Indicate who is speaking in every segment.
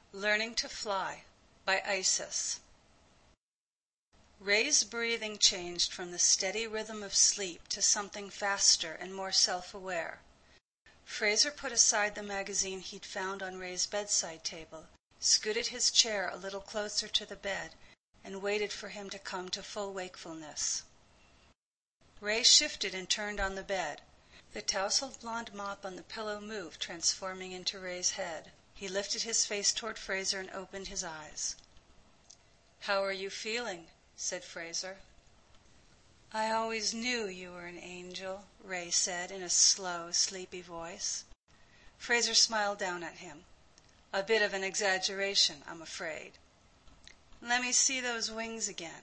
Speaker 1: Learning to Fly by Isis. Ray's breathing changed from the steady rhythm of sleep to something faster and more self-aware. Fraser put aside the magazine he'd found on Ray's bedside table, scooted his chair a little closer to the bed, and waited for him to come to full wakefulness. Ray shifted and turned on the bed. The tousled blonde mop on the pillow moved, transforming into Ray's head. He lifted his face toward Fraser and opened his eyes. "How are you feeling?" said Fraser. "I always knew you were an angel," Ray said in a slow, sleepy voice. Fraser smiled down at him. "A bit of an exaggeration, I'm afraid." "Let me see those wings again."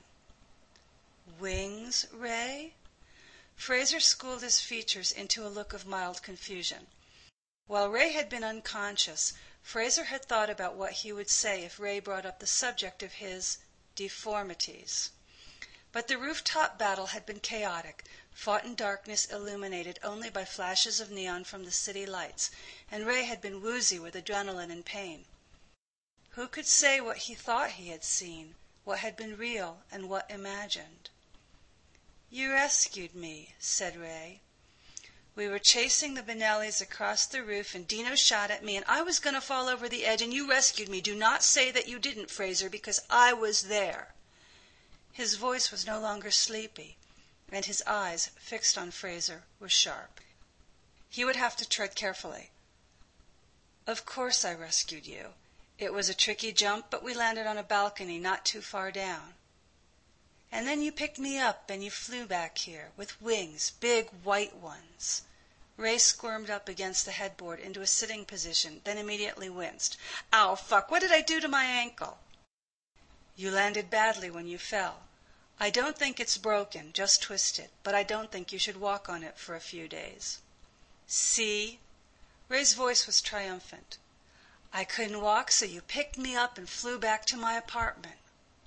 Speaker 1: "Wings, Ray?" Fraser schooled his features into a look of mild confusion. While Ray had been unconscious, Fraser had thought about what he would say if Ray brought up the subject of his deformities. But the rooftop battle had been chaotic, fought in darkness illuminated only by flashes of neon from the city lights, and Ray had been woozy with adrenaline and pain. Who could say what he thought he had seen, what had been real and what imagined? "You rescued me," said Ray. "We were chasing the Benellis across the roof and Dino shot at me and I was going to fall over the edge and you rescued me. Do not say that you didn't, Fraser, because I was there." His voice was no longer sleepy, and his eyes, fixed on Fraser, were sharp. He would have to tread carefully. "Of course I rescued you. It was a tricky jump, but we landed on a balcony not too far down. And then you picked me up and you flew back here, with wings, big white ones." Ray squirmed up against the headboard into a sitting position, then immediately winced. "Ow, fuck, what did I do to my ankle?" "You landed badly when you fell. I don't think it's broken, just twisted, but I don't think you should walk on it for a few days." "See?" Ray's voice was triumphant. "I couldn't walk, so you picked me up and flew back to my apartment."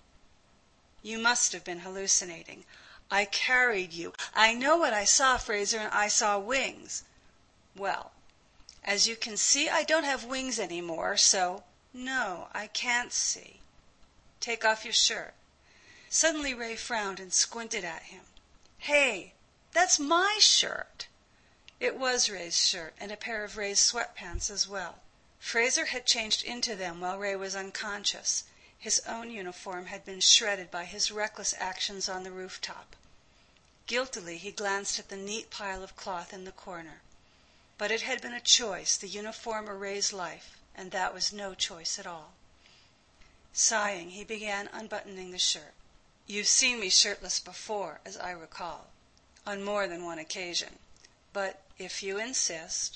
Speaker 1: "You must have been hallucinating. I carried you. I know what I saw, Fraser, and I saw wings." "Well, as you can see, I don't have wings anymore, so—" "No, I can't see." "Take off your shirt." Suddenly Ray frowned and squinted at him. "Hey, that's my shirt." It was Ray's shirt, and a pair of Ray's sweatpants as well. Fraser had changed into them while Ray was unconscious. His own uniform had been shredded by his reckless actions on the rooftop. Guiltily he glanced at the neat pile of cloth in the corner. But it had been a choice, the uniform or Ray's life, and that was no choice at all. Sighing, he began unbuttoning the shirt. "You've seen me shirtless before, as I recall, on more than one occasion. But if you insist—"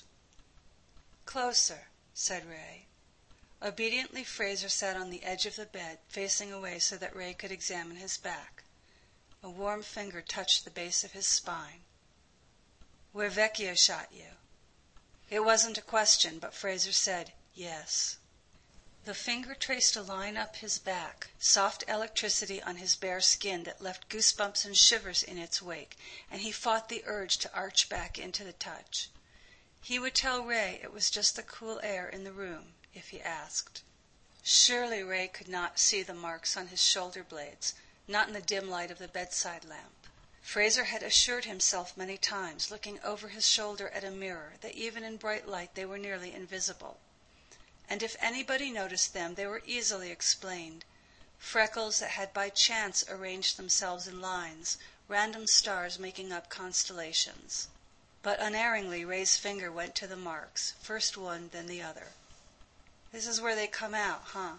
Speaker 1: "Closer," said Ray. Obediently, Fraser sat on the edge of the bed, facing away so that Ray could examine his back. A warm finger touched the base of his spine. "Where Vecchio shot you." It wasn't a question, but Fraser said, "Yes." The finger traced a line up his back, soft electricity on his bare skin that left goosebumps and shivers in its wake, and he fought the urge to arch back into the touch. He would tell Ray it was just the cool air in the room, if he asked. Surely Ray could not see the marks on his shoulder blades, not in the dim light of the bedside lamp. Fraser had assured himself many times, looking over his shoulder at a mirror, that even in bright light they were nearly invisible. And if anybody noticed them, they were easily explained. Freckles that had by chance arranged themselves in lines, random stars making up constellations. But unerringly, Ray's finger went to the marks, first one, then the other. "This is where they come out, huh?"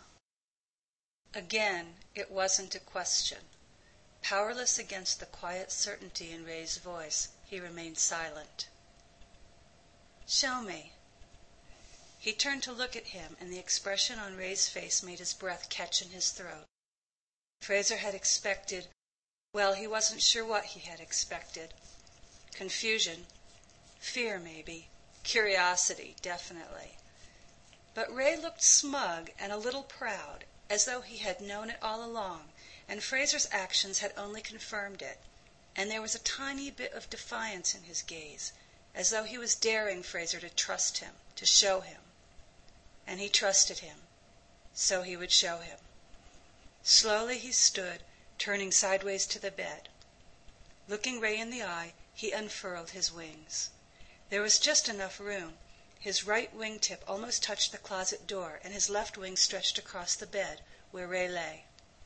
Speaker 1: Again, it wasn't a question. Powerless against the quiet certainty in Ray's voice, he remained silent. "Show me." He turned to look at him, and the expression on Ray's face made his breath catch in his throat. Fraser had expected, well, he wasn't sure what he had expected. Confusion, fear maybe, curiosity, definitely. But Ray looked smug and a little proud, as though he had known it all along, and Fraser's actions had only confirmed it. And there was a tiny bit of defiance in his gaze, as though he was daring Fraser to trust him, to show him. And he trusted him. so he would show him. Slowly he stood, turning sideways to the bed. Looking Ray in the eye, he unfurled his wings. There was just enough room. His right wingtip almost touched the closet door, and his left wing stretched across the bed where Ray lay.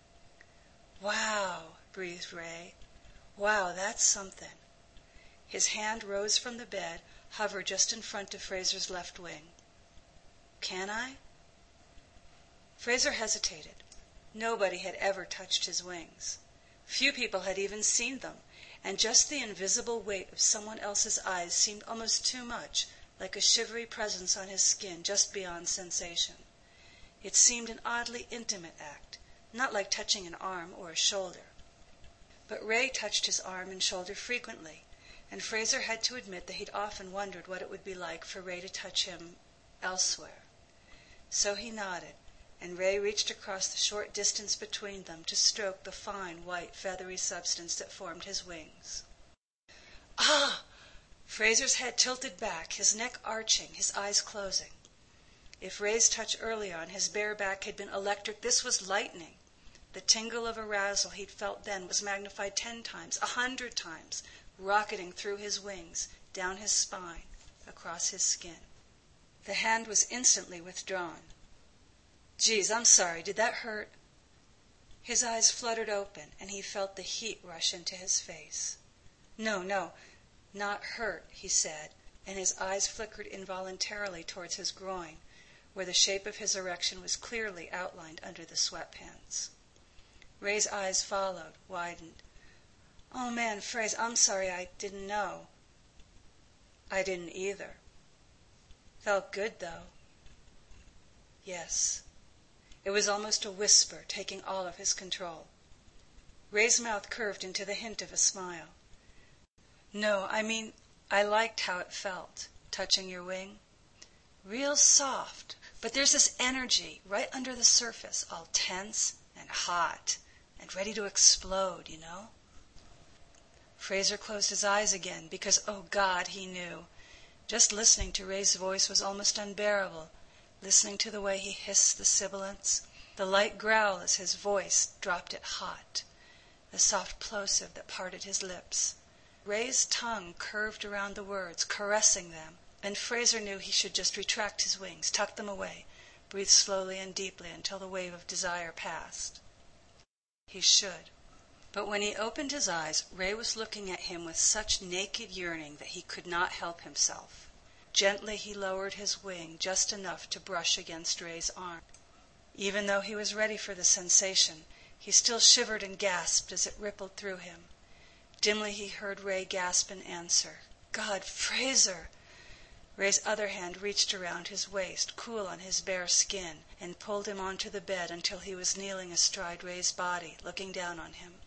Speaker 1: "Wow," breathed Ray. "Wow, that's something." His hand rose from the bed, hovered just in front of Fraser's left wing. "Can I?" Fraser hesitated. Nobody had ever touched his wings. Few people had even seen them, and just the invisible weight of someone else's eyes seemed almost too much, like a shivery presence on his skin just beyond sensation. It seemed an oddly intimate act, not like touching an arm or a shoulder. But Ray touched his arm and shoulder frequently, and Fraser had to admit that he'd often wondered what it would be like for Ray to touch him elsewhere. So he nodded, and Ray reached across the short distance between them to stroke the fine, white, feathery substance that formed his wings. "Ah!" Fraser's head tilted back, his neck arching, his eyes closing. If Ray's touch earlier on his bare back had been electric, this was lightning. The tingle of arousal he'd felt then was magnified 10 times, 100 times, rocketing through his wings, down his spine, across his skin. The hand was instantly withdrawn. "Geez, I'm sorry. Did that hurt?" His eyes fluttered open, and he felt the heat rush into his face. No, not hurt," he said, and his eyes flickered involuntarily towards his groin, where the shape of his erection was clearly outlined under the sweatpants. Ray's eyes followed, widened. "Oh, man, Fraser, I'm sorry. I didn't know." "I didn't either." "Felt good, though." "Yes." It was almost a whisper, taking all of his control. Ray's mouth curved into the hint of a smile. "No, I mean, I liked how it felt, touching your wing. Real soft, but there's this energy right under the surface, all tense and hot and ready to explode, you know?" Fraser closed his eyes again because, oh God, he knew. Just listening to Ray's voice was almost unbearable, listening to the way he hissed the sibilants, the light growl as his voice dropped it hot, the soft plosive that parted his lips. Ray's tongue curved around the words, caressing them, and Fraser knew he should just retract his wings, tuck them away, breathe slowly and deeply until the wave of desire passed. He should. But when he opened his eyes, Ray was looking at him with such naked yearning that he could not help himself. Gently he lowered his wing just enough to brush against Ray's arm. Even though he was ready for the sensation, he still shivered and gasped as it rippled through him. Dimly he heard Ray gasp in answer. "God, Fraser!" Ray's other hand reached around his waist, cool on his bare skin, and pulled him onto the bed until he was kneeling astride Ray's body, looking down on him.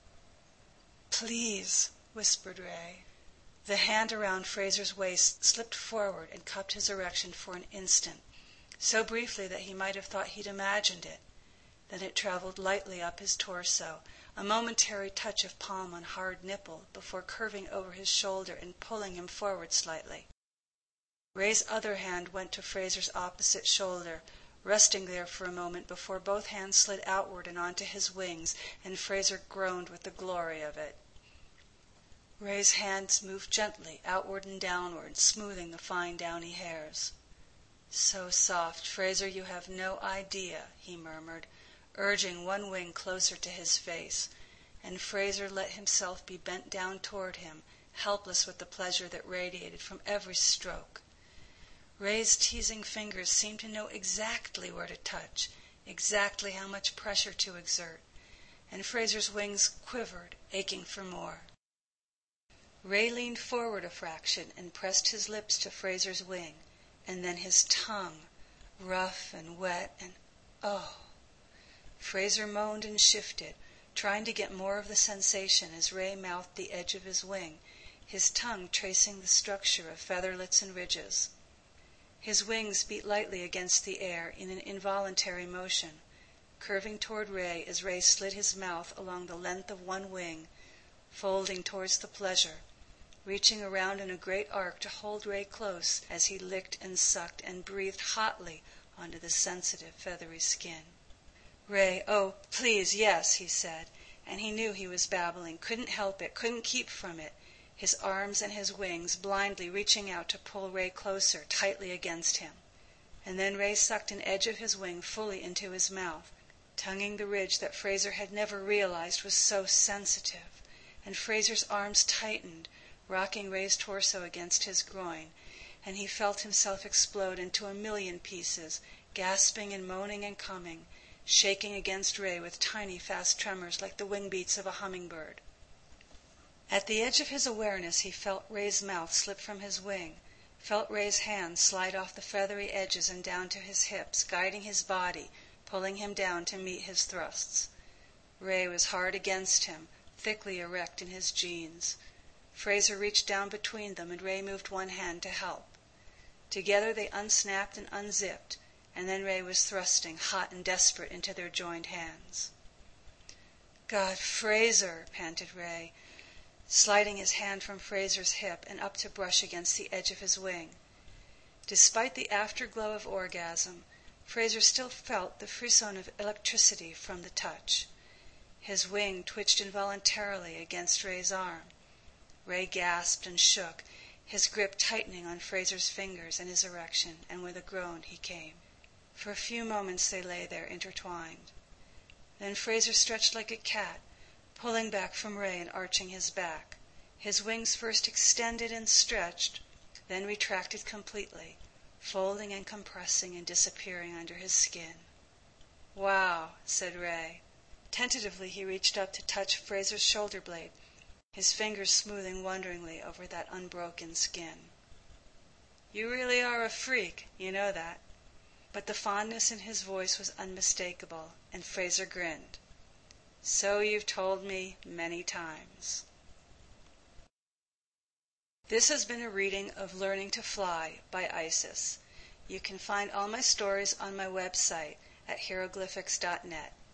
Speaker 1: "Please," whispered Ray. The hand around Fraser's waist slipped forward and cupped his erection for an instant, so briefly that he might have thought he'd imagined it. Then it traveled lightly up his torso, a momentary touch of palm on hard nipple before curving over his shoulder and pulling him forward slightly. Ray's other hand went to Fraser's opposite shoulder, resting there for a moment before both hands slid outward and onto his wings, and Fraser groaned with the glory of it. Ray's hands moved gently outward and downward, smoothing the fine downy hairs. "So soft, Fraser, you have no idea," he murmured, urging one wing closer to his face, and Fraser let himself be bent down toward him, helpless with the pleasure that radiated from every stroke. Ray's teasing fingers seemed to know exactly where to touch, exactly how much pressure to exert, and Fraser's wings quivered, aching for more. Ray leaned forward a fraction and pressed his lips to Fraser's wing, and then his tongue, rough and wet and oh! Fraser moaned and shifted, trying to get more of the sensation as Ray mouthed the edge of his wing, his tongue tracing the structure of featherlets and ridges. His wings beat lightly against the air in an involuntary motion, curving toward Ray as Ray slid his mouth along the length of one wing, folding towards the pleasure, reaching around in a great arc to hold Ray close as he licked and sucked and breathed hotly onto the sensitive, feathery skin. Ray, oh, please, yes, he said, and he knew he was babbling, couldn't help it, couldn't keep from it, his arms and his wings blindly reaching out to pull Ray closer, tightly against him. And then Ray sucked an edge of his wing fully into his mouth, tonguing the ridge that Fraser had never realized was so sensitive. And Fraser's arms tightened, rocking Ray's torso against his groin, and he felt himself explode into a million pieces, gasping and moaning and coming, shaking against Ray with tiny fast tremors like the wing beats of a hummingbird. At the edge of his awareness he felt Ray's mouth slip from his wing, felt Ray's hands slide off the feathery edges and down to his hips, guiding his body, pulling him down to meet his thrusts. Ray was hard against him, thickly erect in his jeans. Fraser reached down between them and Ray moved one hand to help. Together they unsnapped and unzipped, and then Ray was thrusting, hot and desperate, into their joined hands. God, Fraser, panted Ray, sliding his hand from Fraser's hip and up to brush against the edge of his wing. Despite the afterglow of orgasm, Fraser still felt the frisson of electricity from the touch. His wing twitched involuntarily against Ray's arm. Ray gasped and shook, his grip tightening on Fraser's fingers and his erection, and with a groan he came. For a few moments they lay there intertwined. Then Fraser stretched like a cat, pulling back from Ray and arching his back. His wings first extended and stretched, then retracted completely, folding and compressing and disappearing under his skin. Wow, said Ray. Tentatively he reached up to touch Fraser's shoulder blade, his fingers smoothing wonderingly over that unbroken skin. You really are a freak, you know that. But the fondness in his voice was unmistakable, and Fraser grinned. So you've told me many times. This has been a reading of Learning to Fly by Isis. You can find all my stories on my website at hieroglyphics.net.